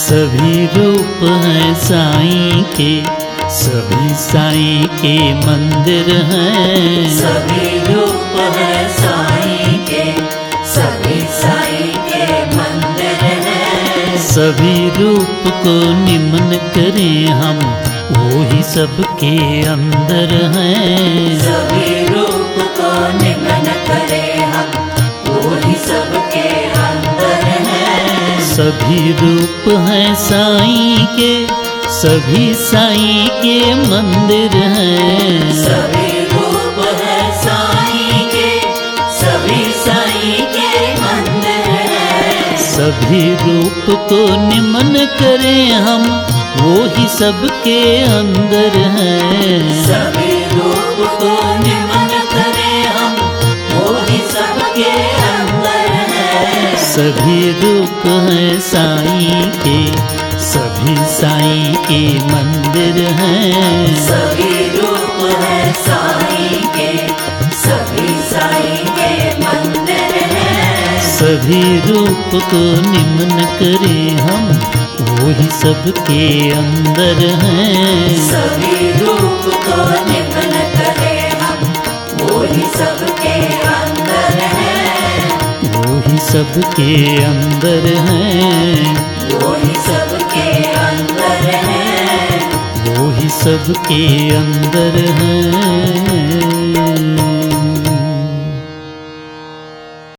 सभी रूप हैं साईं के, सभी साईं के मंदिर हैं। सभी रूप है साईं के, सभी साईं के मंदिर हैं। सभी रूप को निमन करें हम, वो ही सबके अंदर हैं। सभी रूप को निमन करें हम, वो ही सबके अंदर हैं। सभी रूप हैं साईं के, सभी साईं के मंदिर हैं। सभी रूप है साईं के, सभी साईं के मंदिर हैं। सभी रूप को निमन करें हम, वो ही सबके अंदर हैं। सभी रूप को निमन करें हम, वो ही सबके अंदर हैं। सभी रूप हैं साईं के, सभी साईं के मंदिर हैं। सभी रूप है साईं के, सभी साईं के मंदिर हैं। सभी रूप को निमन करें हम, वो ही सबके अंदर हैं। सभी रूप को निमन करें हम, वो ही सबके अंदर हैं। वो ही सबके अंदर हैं। वो ही सबके अंदर हैं। वो ही सबके अंदर हैं।